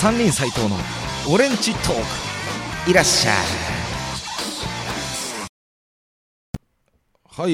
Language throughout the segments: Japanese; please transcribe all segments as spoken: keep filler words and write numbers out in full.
三人斎藤のオレンジトーク、いらっしゃい。はい、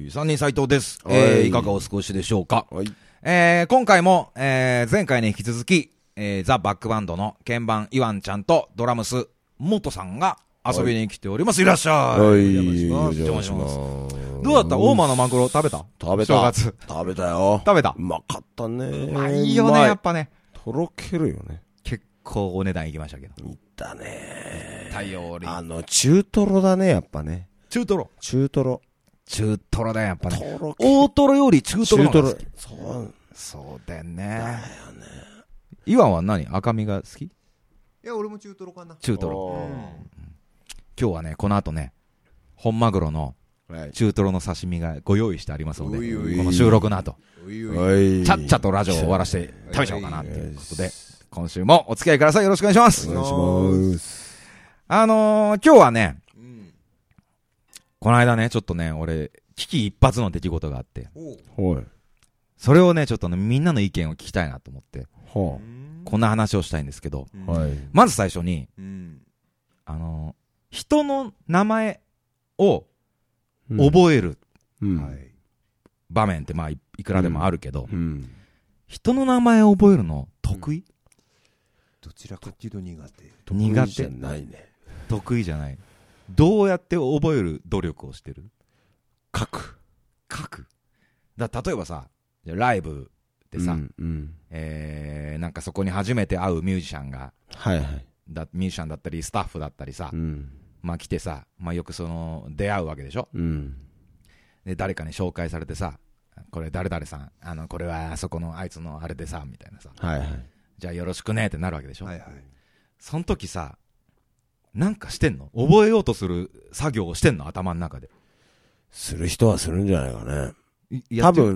三人斎藤です。 はい、 えー、いかがお過ごしでしょうか。 はい、 えー、今回も、えー、前回に引き続き、えー、ザ・バックバンドの鍵盤イワンちゃんとドラムスモトさんが遊びに来ております。はい、いらっしゃい。 はい、お邪魔します。 どうだった？大間のマグロ食べた？ 食べた。 正月食べたよ。 食べた。 うまかったね。 うまいよね、やっぱね。 とろけるよね。 結構お値段いきましたけど。 いったね。 太陽り。 あの、中トロだね、やっぱね。 中トロ。 中トロ。 中トロだよ、やっぱね。 トロ大トロより中トロの方が好き。 そう。 そうだよね。 だよね。 イワンは何？赤身が好き？ いや、俺も中トロかな。 中トロ。 うん、 今日はね、この後ね、本マグロの中トロの刺身がご用意してありますので、 おいおいこの収録の後、 おいおいちゃっちゃとラジオを終わらせて食べちゃおうかなということで、今週もお付き合いください。よろしくお願いします。 お願いします。 あのー、今日はね、 うん、 この間ね、ちょっとね、俺、危機一髪の出来事があって、 はい。 それをね、ちょっとね、みんなの意見を聞きたいなと思って、 はこんな話をしたいんですけど、 あ、はい。 まず最初に、 うん、 あのー、人の名前をうん、 覚えるうん、 はい、 場面ってまあ い, いくらでもあるけど、 うん、 人の名前を覚えるの得意？うん、 どちらかっていうと苦手。 苦手じゃないね。 得意じゃない。どうやって覚える努力をしてる？ 書く。 書く。だ例えばさ、ライブでさ、 うんうん、 えー、なんかそこに初めて会うミュージシャンが、 はいはい。 だミュージシャンだったりスタッフだったりさ、 うん、 まあ来てさ、まあよくその出会うわけでしょ。 うん、 で誰かに紹介されてさ、これ誰々さん、あのこれはあそこのあいつのあれでさみたいなさ、 はいはい。 じゃあよろしくねってなるわけでしょ。 はいはい。 その時さ、なんかしてんの？覚えようとする作業をしてんの？頭の中で。 する人はするんじゃないかね。 い多分、 うん、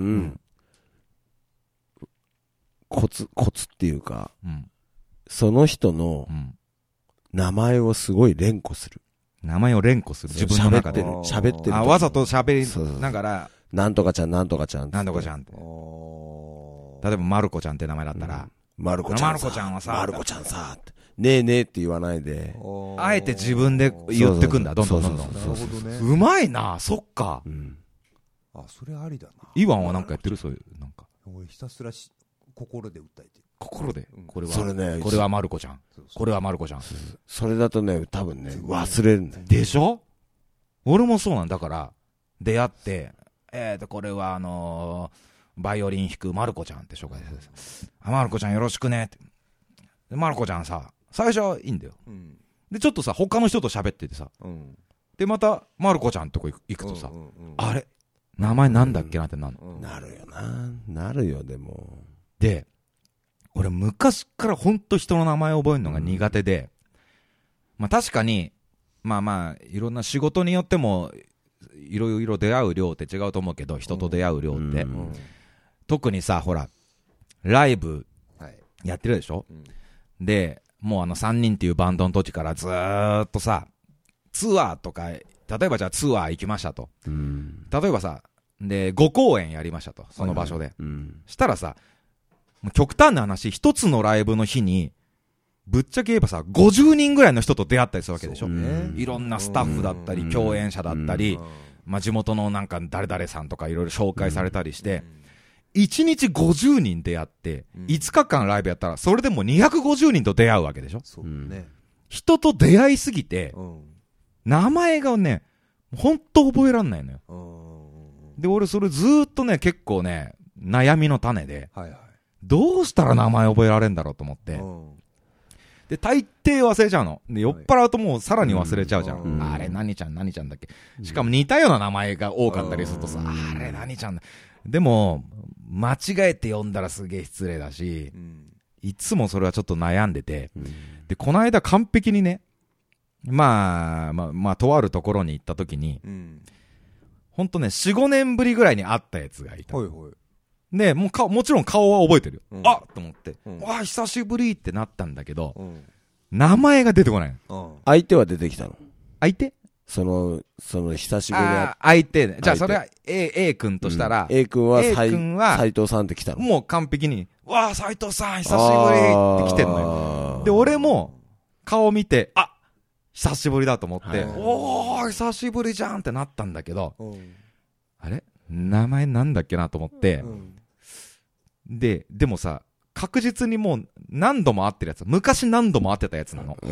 コツ、コツっていうか、 うん、 その人の名前をすごい連呼する。 名前を連呼する。自分の中で。 喋ってる。 あ、わざと喋りながら、 なんとかちゃん、なんとかちゃん。 なんとかちゃんって。例えば、まる子ちゃんって名前だったら、 まる子ちゃん。 まる子ちゃんはさ、 まる子ちゃんさ、ねえねえって言わないで、 あえて自分で言ってくんだ、どんどんどんどん。 なるほどね。 うまいな、そっか。 うん、 あ、それありだな。 イワンはなんかやってる？そういう、なんか。 俺ひたすらし心で訴えてる。 心で、これは、 それね、 これはまる子ちゃん。これはまる子ちゃん。 それだとね、多分ね、忘れるんだよ。 でしょ？俺もそうなんだから、出会って、えーと、これはあのー、バイオリン弾くまる子ちゃんって紹介して、あ、まる子ちゃんよろしくねって。で、まる子ちゃんさ、最初はいいんだよ。 うん、 で、ちょっとさ、他の人と喋っててさ、 うん、 で、また、まる子ちゃんとこ行くとさ、 うんうんうん、 あれ名前なんだっけなってなるの、 うん、 なるよな。なるよ、でも。 で、俺昔からほんと人の名前を覚えるのが苦手で、まあ確かに、まあまあ、いろんな仕事によっても、いろいろ出会う量って違うと思うけど、人と出会う量って。 うんうん、 特にさ、ほら、ライブやってるでしょ、はい、で、もうあのさんにんっていうバンドの時からずーっとさ、ツアーとか、例えばじゃあツアー行きましたと。 うん、 例えばさ、で、ご公演やりましたと。その場所で。はいはい、 うん、 したらさ、極端な話、一つのライブの日に、ぶっちゃけ言えばさ、ごじゅうにんぐらいの人と出会ったりするわけでしょ。ね、いろんなスタッフだったり、共演者だったり、まあ、地元のなんか誰々さんとかいろいろ紹介されたりして、いちにちごじゅうにん出会って、いつかかんライブやったら、それでもにひゃくごじゅうにんと出会うわけでしょ。 そうね。 人と出会いすぎて、名前がね、ほんと覚えらんないのよ。で、俺それずーっとね、結構ね、悩みの種で、 はいはい、 どうしたら名前覚えられるんだろうと思って、で、大抵忘れちゃうの。で、酔っ払うともうさらに忘れちゃうじゃん。うん、あれ、何ちゃん、何ちゃんだっけ。しかも似たような名前が多かったりするとさ、あれ、何ちゃんだ。でも、間違えて呼んだらすげえ失礼だし、うん、いつもそれはちょっと悩んでて、うん、で、この間完璧にね、まあ、まあ、まあ、とあるところに行った時に、うん、ほんとね、よん、ごねんぶりぐらいに会ったやつがいた。はいはい。で、もう顔、もちろん顔は覚えてるよ。うん、あっと思って、うん、わあ、久しぶりってなったんだけど、うん、名前が出てこない。 うん、相手は出てきたの？ 相手？ その、その、久しぶりに。 あ、相手ね。じゃあ、それは A、A 君としたら、 うん、A 君は、 A 君は、 斉藤さんって来たの？ もう完璧に、 わあ、斉藤さん、久しぶりって来てんのよ。で、俺も、顔見て、あ、久しぶりだと思って、はい、おー、久しぶりじゃんってなったんだけど、うん、あれ名前なんだっけなと思って、うん、で、でもさ、確実にもう何度も会ってるやつ、昔何度も会ってたやつなの。うん、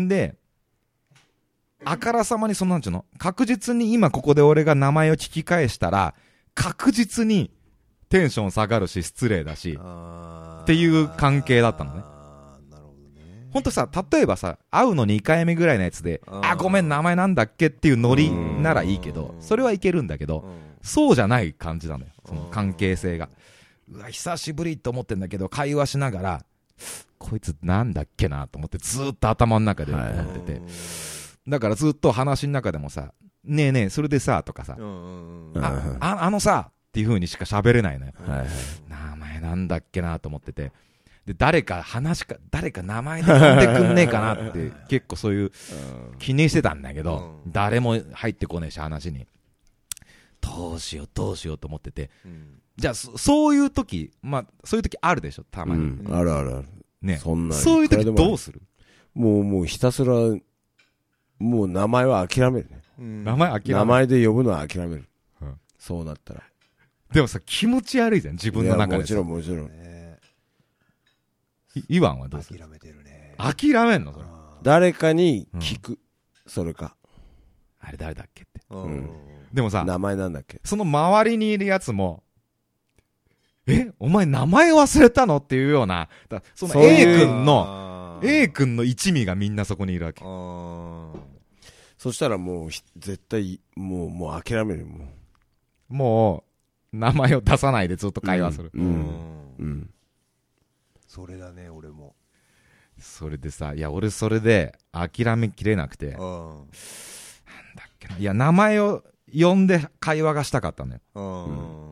で、あからさまにそのなんちゅうの、確実に今ここで俺が名前を聞き返したら、確実にテンション下がるし失礼だしっていう関係だったのね。ほんとさ、例えばさ、会うのにかいめぐらいのやつで、あ、ごめん名前なんだっけっていうノリならいいけど、それはいけるんだけど、そうじゃない感じなのよ、その関係性が。うわ、久しぶりと思ってんだけど、会話しながら、こいつなんだっけなと思ってずーっと頭の中で思ってて、だからずっと話の中でもさ、ねえねえそれでさとかさ、あ、あ、あのさっていう風にしか喋れないのよ、はいはい、名前なんだっけなと思ってて、で誰か話か誰か名前で呼んでくんねえかなって結構そういう気にしてたんだけど、誰も入ってこねえし話に、どうしようどうしようと思ってて、うん、じゃあ そ, そういう時、まあそういう時あるでしょたまに、 うん、あるあるあるね、そんなそういう時どうする？ もうもうひたすらもう名前は諦めるね。 うん、名前諦める。 名前で呼ぶのは諦める。うん、そうなったら。 でもさ、気持ち悪いじゃん、自分の中で。 もちろんもちろん。 イワンはどうする？ 諦めてるね。 諦めんのそれ。 誰かに聞く。うん、それか。 あれ誰だっけって。 うん。 でもさ、 名前なんだっけ。 その周りにいるやつも、え、お前名前忘れたのっていうような、だその A 君の、A 君の一味がみんなそこにいるわけ。 そしたらもう絶対もうもう諦めるもん。 もう名前を出さないでずっと会話する。うん。うんうん、それだね俺も。 それでさ、いや俺それで諦めきれなくて、なんだっけな、いや名前を呼んで会話がしたかったのよ。うん、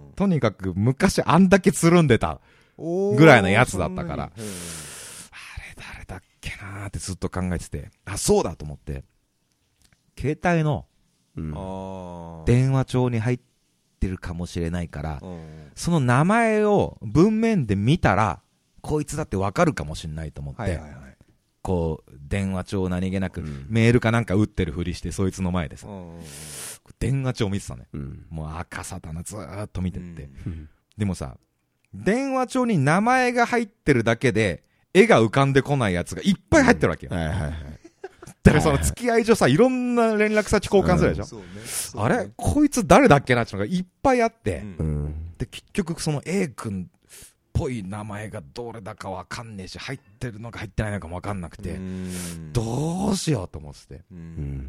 とにかく昔あんだけつるんでたぐらいのやつだったから、あれ誰だっけなーってずっと考えてて、あ、そうだと思って。携帯の電話帳に入ってるかもしれないから、うん、その名前を文面で見たらこいつだって分かるかもしれないと思って、はいはいはい、こう電話帳を何気なく、うん、メールかなんか打ってるふりしてそいつの前でさ、うん、電話帳見てたね、うん、もう赤さだなずーっと見てって、うん、でもさ電話帳に名前が入ってるだけで絵が浮かんでこないやつがいっぱい入ってるわけよ、うん、はいはいはい。だからその付き合い上さ、いろんな連絡先交換するでしょ、うんそうねそうね、あれこいつ誰だっけなってのがいっぱいあって、うん、で結局その A 君っぽい名前がどれだかわかんねえし、入ってるのか入ってないのかもわかんなくて、うん、どうしようと思ってて、うん、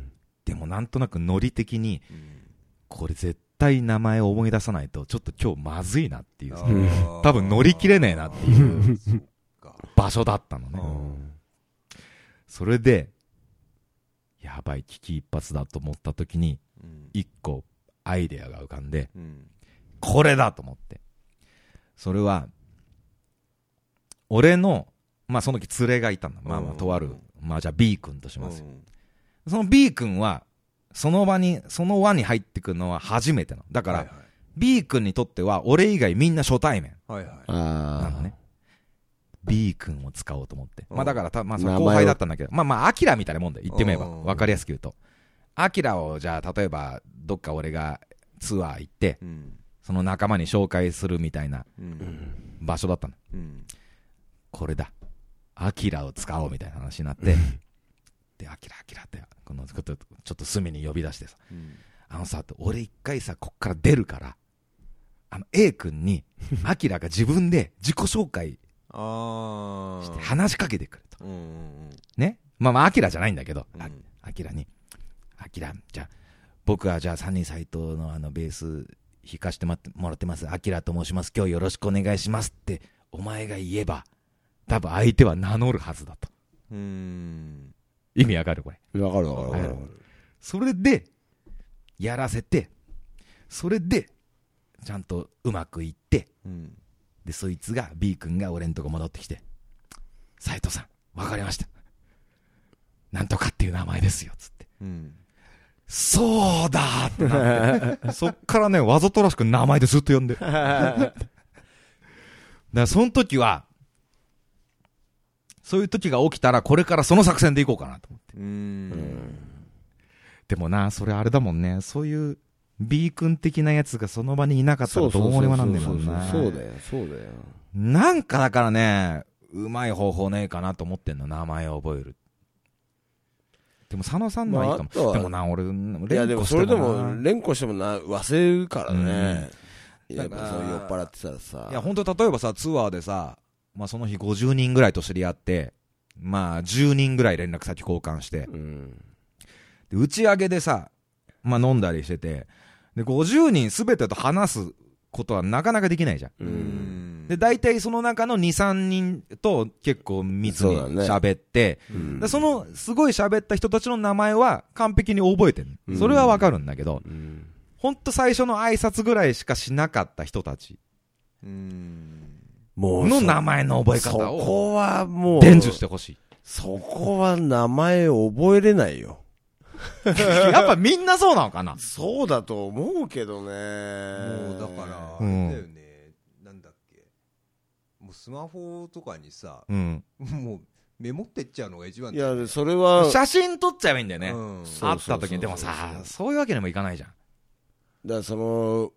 でもなんとなくノリ的に、うん、これ絶対名前を思い出さないとちょっと今日まずいなっていう、うん、多分乗り切れねえなっていう場所だったのね、うん、それでやばい危機一髪だと思った時に一個アイデアが浮かんで、うん、これだと思って、それは俺のまあその時連れがいたんだ、まあまあとある、まあじゃあ B 君としますよ、うん、その B 君はその場にその輪に入ってくるのは初めてなのだから、はいはい、B 君にとっては俺以外みんな初対面、はいはい、なのね。B 君を使おうと思って。まあだからた、まあその後輩だったんだけど、まあまあ、アキラみたいなもんで言ってみれば、わかりやすく言うと。アキラをじゃあ、例えば、どっか俺がツアー行って、うん、その仲間に紹介するみたいな場所だったの。うん、これだ。アキラを使おうみたいな話になって、うん、で、アキラアキラって、このちょっと、ちょっと隅に呼び出してさ、うん、あのさ、俺一回さ、こっから出るから、あの A 君に、アキラが自分で自己紹介して話しかけてくると、うんうんうん、ね、まあまあアキラじゃないんだけど、うん、アキラにアキラじゃあ僕はじゃあサニー斎藤のあのベース弾かしてもらってますアキラと申します今日よろしくお願いしますってお前が言えば多分相手は名乗るはずだと。うーん意味わかるこれ。 わかるわかるわかる。 それでやらせてそれでちゃんとうまくいって、うんでそいつが B 君が俺んとこ戻ってきて斉藤さん分かりましたなんとかっていう名前ですよつって、うん、そうだーってなってそっからねわざとらしく名前でずっと呼んでらその時は、そういう時が起きたら、これからその作戦でいこうかなと思って。 うーん。 でもな、それあれだもんね。そういう B 君的なやつがその場にいなかったらどうもにもなんねえもんな。 そうだよ、そうだよ。 なんかだからね、うまい方法ねえかなと思ってんの、名前を覚える。でも佐野さんのはいいかも。 まあ、 でもな、俺、 いやでもそれでも連呼してもな、忘れるからね。 うん、 やっぱそう酔っ払ってたらさ。 いや本当例えばさ、ツアーでさ、まあその日ごじゅうにんぐらいと知り合って、まあじゅうにんぐらい連絡先交換して、うん、で打ち上げでさ、まあ飲んだりしてて、でごじゅうにんすべてと話すことはなかなかできないじゃん。うん、で大体その中のに、さんにんと結構密に喋って、そ,、ねうん、でそのすごい喋った人たちの名前は完璧に覚えてる、うん、それはわかるんだけど、うん、ほんと最初の挨拶ぐらいしかしなかった人たち、うん、もうの名前の覚え方をそこはもう伝授してほしい。 そこは名前覚えれないよ。 やっぱみんなそうなのかな。 そうだと思うけどね。 もうだからあれだよね、うん、なんだっけ、もうスマホとかにさ、うん、もうメモってっちゃうのが一番だよね。 いやそれは写真撮っちゃえばいいんだよね、うん、会った時に。でもさ、そういうわけにもいかないじゃん。 だからその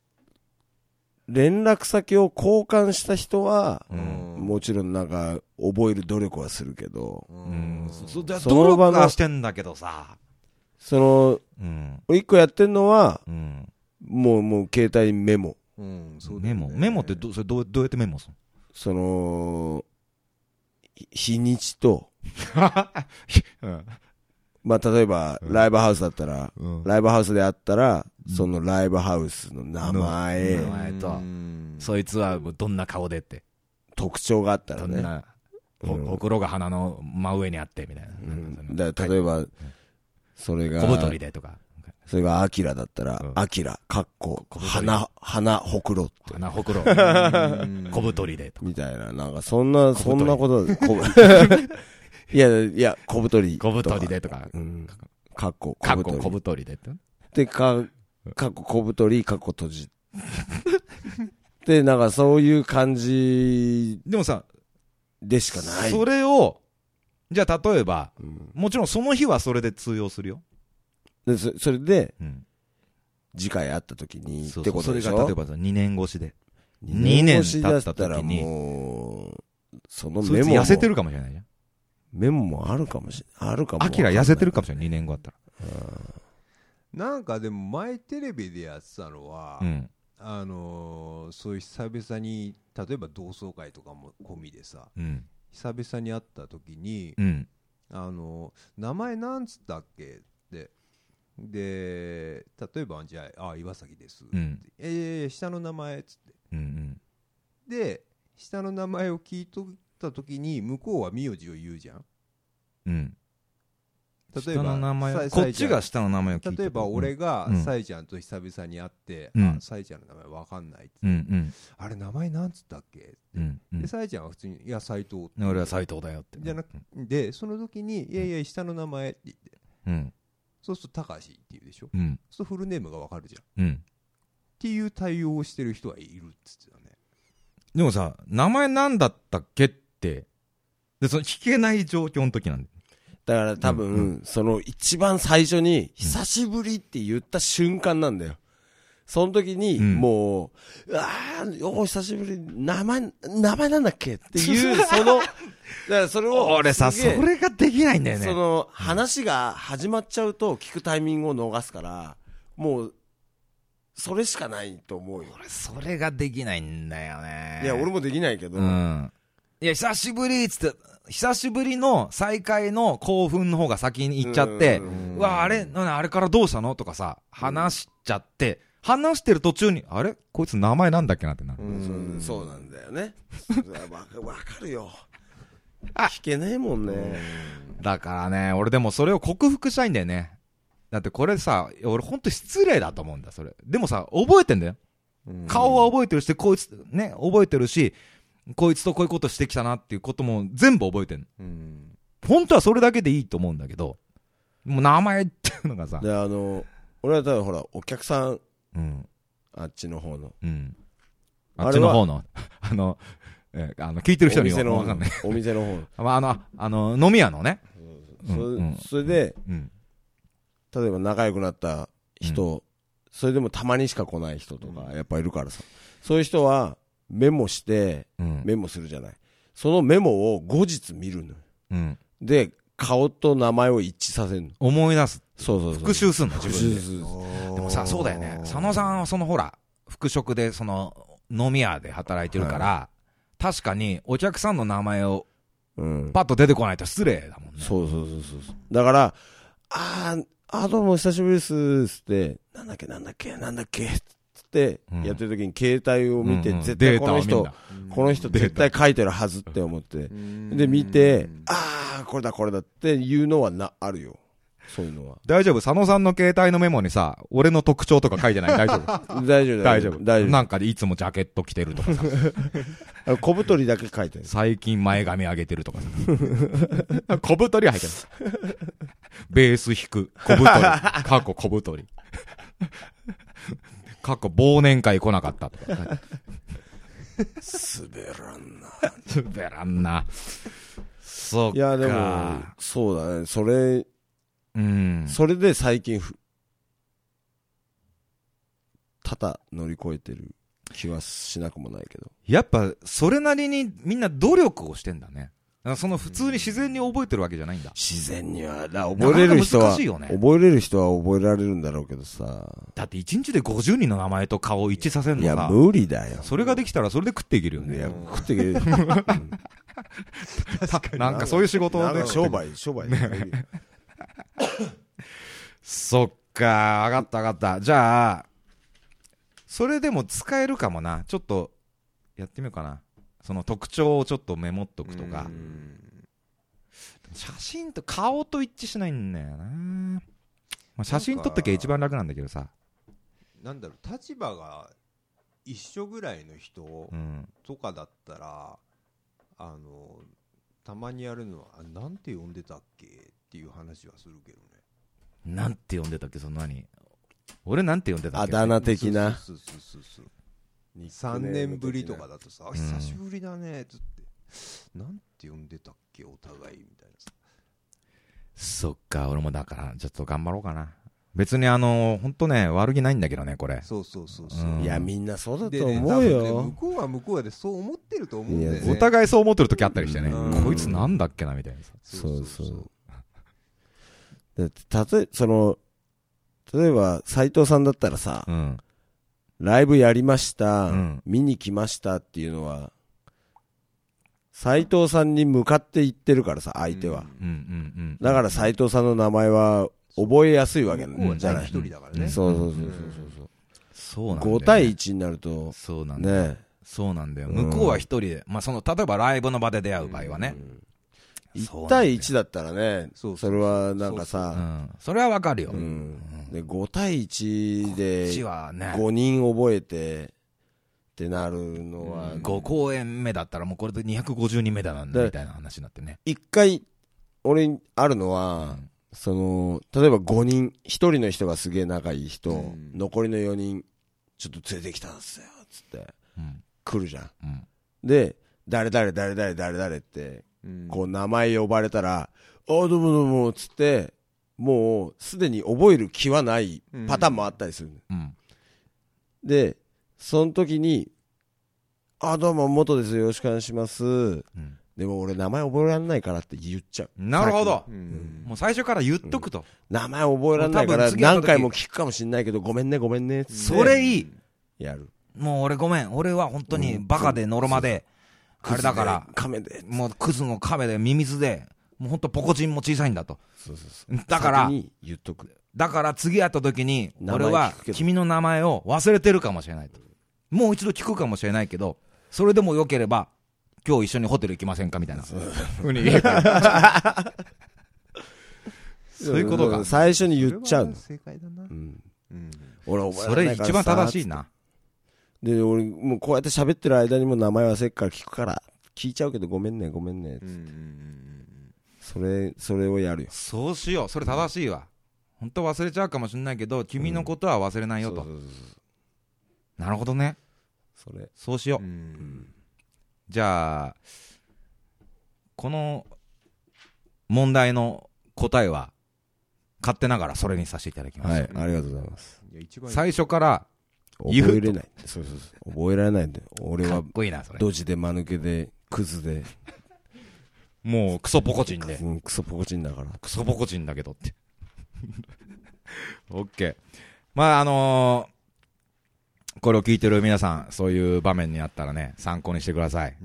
連絡先を交換した人は、うん、もちろんなんか覚える努力はするけど、うん、 そそ努力はしてんだけどさ、 その、うん、一個やってんのは、うん、もうもう携帯にメモ、 うん、そうだよね、メモメモってどそれどうどうやってメモするの？ その日にちと、うん、まあ例えば、うん、ライブハウスだったら、うん、ライブハウスであったら、うん、そのライブハウスの名前、 名前と、そいつはどんな顔でって特徴があったらね、 ほ, ほくろが鼻の真上にあってみたいな、うん、 だから例えば、うん、それが小太りでとか、 それがアキラだったら、アキラかっこ鼻鼻ほくろって鼻ほくろ小太りでとかみたいな、なんかそんなそんなこといやいや小太り小太りでとか、うん、 かっこ小太り小太りでってでかかっこ小太りかっこ閉じでなんかそういう感じでもさでしかない。 それをじゃあ例えば、うん、もちろんその日はそれで通用するよ。 で そ, それで、うん、次回会った時にってことでしょ。 それが例えばにねん越しでにねん経った時にもうそのメモも痩せてるかもしれないじゃん。 メモもあるかもしれない。あるかも。 アキラ痩せてるかもしれない。にねんごあったら。 なんかでも前テレビでやってたのは、うん、あのー、そういう久々に例えば同窓会とかも込みでさ、うん、久々に会った時に、うん、あのー、名前なんつったっけってで例えばじゃあ、あ岩崎です、うん、えー、下の名前っつって、うんうん、で下の名前を聞いとった時に向こうは名字を言うじゃん、うん、例えば下の名前こっちが下の名前を聞いて、 例えば俺がサイちゃんと久々に会って、うん、あサイちゃんの名前わかんないって、うんうん、あれ名前なんつったっけって、うんうん、でサイちゃんは普通にいや斎藤って、 俺は斎藤だよってじゃなくでその時にいやいや下の名前って言って、うん、そうすると高橋って言うでしょ、うん、そうするとフルネームがわかるじゃん、うん、っていう対応をしてる人はいるっつってたね。 でもさ名前なんだったっけってでその聞けない状況の時なんでだから多分、うんうん、その一番最初に久しぶりって言った瞬間なんだよ。その時に、うん、もう、ああ、お久しぶり、名前、名前なんだっけっていう、その、だからそれを、 俺さ、それができないんだよね。 その、話が始まっちゃうと聞くタイミングを逃すから、もう、それしかないと思うよ。 俺、それができないんだよね。 いや、俺もできないけど。うん。いや、久しぶりっつって、久しぶりの再会の興奮の方が先に行っちゃって、うわ、あれ、あれからどうしたのとかさ、話しちゃって、話してる途中に、あれこいつ名前なんだっけなってなる。 うんそうなんだよね。わかるよ。聞けねえもんね。 だからね、俺でもそれを克服したいんだよね。だってこれさ、俺ほんと失礼だと思うんだ、それ。でもさ、覚えてんだよ。顔は覚えてるし、こいつ、ね、覚えてるし、こいつとこういうことしてきたなっていうことも全部覚えてんの。本当はそれだけでいいと思うんだけど、もう名前っていうのがさ。 で、あの、俺は多分ほら、お客さん、うん、あっちの方の、うん、 あっちの方の、あの、えあの、聞いてる人にはわかんない。 お店の方。 まあ、あの、あの、飲み屋のね。 それ、うん、それで、うん、例えば仲良くなった人、うん、それでもたまにしか来ない人とか、やっぱいるからさ。そういう人は、メモして、うん、メモするじゃない。そのメモを後日見るのよ。うん、で、顔と名前を一致させるの。 思い出す。 そうそうそう。 復習すんの、自分で。でもさ、そうだよね。佐野さんはそのほら、服飾で、その、飲み屋で働いてるから、はい、確かにお客さんの名前を、うん、パッと出てこないと失礼だもんね。 そうそうそうそう。だから、あー、あ、どうも久しぶりですつって、なんだっけなんだっけなんだっけつってやってる時に携帯を見て、うんうん、絶対この人、この人絶対書いてるはずって思って、で見て、あー、これだこれだっていうのはな、あるよ。そういうのは。 大丈夫佐野さんの携帯のメモにさ、俺の特徴とか書いてない大丈夫大丈夫大丈夫。大丈夫。なんかでいつもジャケット着てるとかさ。 小太りだけ書いてる。 最近前髪上げてるとかさ。小太りは入ってる。ベース弾く。小太り。過去小太り。過去忘年会来なかったとか。 滑らんな。 滑らんな。そうか。 いやでも、そうだね。それ、うん、それで最近ふ多々乗り越えてる気はしなくもないけど、 やっぱそれなりにみんな努力をしてんだね。その普通に自然に覚えてるわけじゃないんだ。 自然にはだ覚えれる人は、ね、覚えれる人は覚えられるんだろうけどさ。 だって一日でごじゅうにんの名前と顔を一致させるのが、 いや無理だよ。 それができたらそれで食っていけるよね。 いや食っていけるよ、うん、 なんかそういう仕事をね、 商売商売ねそっか、分かった分かった。じゃあそれでも使えるかもな。ちょっとやってみようかな。その特徴をちょっとメモっとくとか。写真と顔と一致しないんだよな、まあ、写真撮っときゃ一番楽なんだけどさ。 なんだろう、立場が一緒ぐらいの人とかだったら、うん、あのたまにやるのはなんて呼んでたっけっていう話はするけどね。 なんて呼んでたっけ、その何、俺なんて呼んでたっけ、 あだ名的な。 そうそうそうそう。さんねんぶりとかだとさ、久しぶりだねつって、うん、なんて呼んでたっけお互いみたいなさ。 そっか、俺もだからちょっと頑張ろうかな。別にあの本当ね、悪気ないんだけどねこれ。 そうそうそうそう、 うん、いやみんなそうだと思うよ、 ね、向こうは向こうでそう思ってると思うんだよね。 お互いそう思ってる時あったりしてね、こいつなんだっけなみたいなさ。 そうそうそう。だって例えその例えば斉藤さんだったらさ、うん、ライブやりました、うん、見に来ましたっていうのは斉藤さんに向かって言ってるからさ、相手は、うんうんうん、だから斉藤さんの名前は覚えやすいわけなんじゃない。 一人だからね。 そうそうそうそうそう。 そうなんだよね。 ご対いちになると、 そうなんだよね。そうなんだよ。向こうは一人で、まあその例えばライブの場で出会う場合はね。 いち対いちだったらね、それはなんかさ、 それはわかるよ。 でご対いちでごにん覚えてってなるのは、 ご公演目だったらもうこれでにひゃくごじゅうにんめだなんだみたいな話になってね。 一回俺にあるのは。その例えばごにん、ひとりの人がすげえ仲いい人、うん、残りのよにんちょっと連れてきたんですよつって、うん、来るじゃん、うん、で誰々誰々誰々って、うん、こう名前呼ばれたら、あどうもどうもつってもうすでに覚える気はないパターンもあったりする、うん、でその時にあどうも元ですよろしくお願いします、うんでも俺名前覚えられないからって言っちゃう。 なるほど、うん、もう最初から言っとくと、うん、 名前覚えられないから何回も聞くかもしんないけどごめんねごめんねってそれいいやる。 もう俺ごめん、俺は本当にバカでノロマで、うん、あれだから亀でもうクズの亀でミミズでもう本当ポコチンも小さいんだと。そうそうそうだから言っとく。 だから次会った時に俺は君の名前を忘れてるかもしれないと、もう一度聞くかもしれないけどそれでもよければ今日一緒にホテル行きませんかみたいなふうに言えたそういうことが最初に言っちゃうの。 正解だな、うんうん、俺覚えそれ一番正しいな。 で俺もうこうやって喋ってる間にも名前忘れっから聞くから聞いちゃうけどごめんねごめんね、うんうんうん、それそれをやるよ。 そうしよう。それ正しいわ。本当忘れちゃうかもしれないけど君のことは忘れないよと、うん、そうそうそうそう。なるほどね。 それそうしよう、 うん、 じゃあこの問題の答えは勝手ながらそれにさせていただきます。 はい、ありがとうございます。 最初から覚えれない。そうそうそう。覚えられないんで。俺はかっこいいなそれ。 ドジで間抜けでクズでもうクソポコチンで。 うん、クソポコチンだから。 クソポコチンだけどって。オッケー。まああのー、これを聞いてる皆さん、そういう場面にあったらね、参考にしてください。 うん、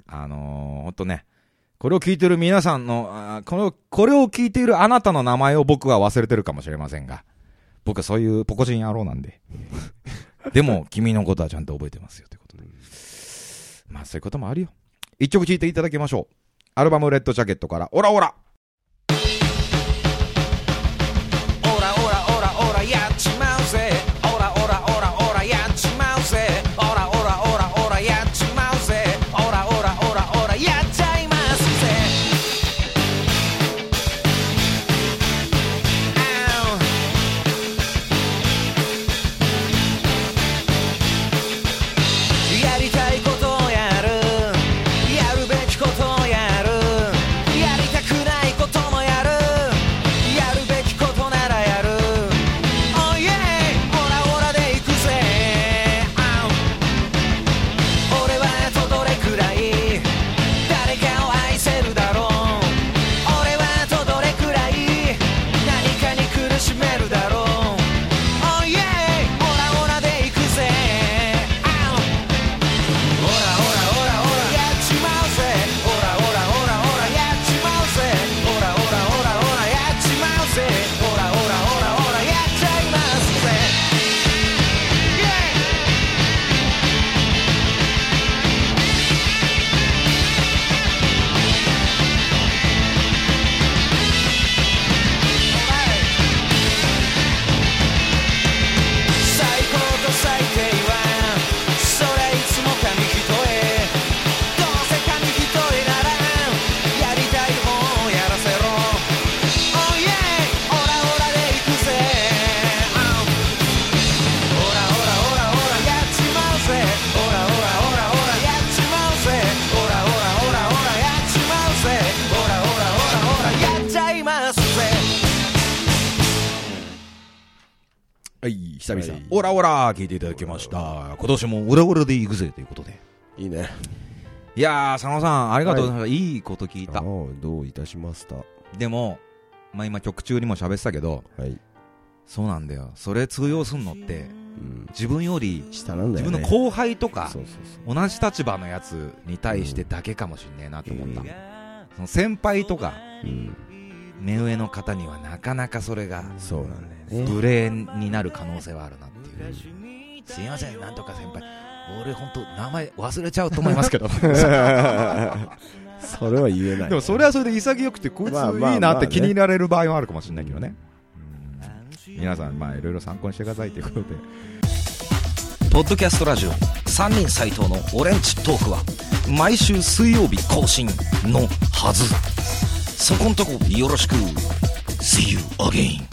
あのー、ほんとね。これを聞いてる皆さんの、あこの、これを聞いているあなたの名前を僕は忘れてるかもしれませんが、僕はそういうポコチン野郎なんで。でも、君のことはちゃんと覚えてますよということで。まあ、そういうこともあるよ。一曲聴いていただきましょう。アルバムレッドジャケットから、オラオラオラオラオラオラやっちまうぜ。オラオラオラオラやっちまうぜ。オラオラオラオラやっちまうぜ。オラオラオラオラやっちゃいますぜ。やりたいことをやる、やるべきことをやる、やりたくないこともやる、やるべきことならやる。 Oh yeah オラオラでいくぜ。俺はあとどれくらい誰かを愛せるだろう。俺はあとどれくらい何かに苦しめるだろう。 Oh yeah オラオラでいくぜ。オラオラオラオラやっちまうぜ。オラオラオラオラやっちまうぜ。オラオラオラオラやっちまうぜ。オラオラオラオラやっちゃいますぜ。最高と最低はそれいつも紙一重。どうせ紙一重ならやりたいもんをやらせろ。 Oh yeah オラオラでいくぜ。オラオラオラオラやっちまうぜ。オラオラオラオラやっちまうぜ。オラオラオラオラやっちまうぜ。オラオラオラオラやっちゃいますぜ。 はい、久々、 はい、 オラオラ聞いていただきました。今年もオラオラで行くぜということで。 いいね。 いやー、佐野さん、ありがとうございました。はい、いいこと聞いた。 どういたしました。 でも、まあ今曲中にも喋ってたけど、 はい、 そうなんだよ。それ通用すんのって、うん、自分より下なんだよね。 自分の後輩とか、 そうそうそう、 同じ立場のやつに対してだけかもしんねえなと思った。うん、その先輩とか、うん、目上の方にはなかなかそれが、 そうなんだよね。 無礼になる可能性はあるなっていう。うん、すいません、なんとか先輩。俺本当名前忘れちゃうと思いますけど。 それは言えない。 でもそれはそれで潔くてこいついいなって気に入られる場合はあるかもしれないけどね。うん、皆さんまあいろいろ参考にしてくださいということで。 ポッドキャストラジオさんにん斉藤のオレンジトークは毎週水曜日更新のはず。そこんとこよろしく。See you again.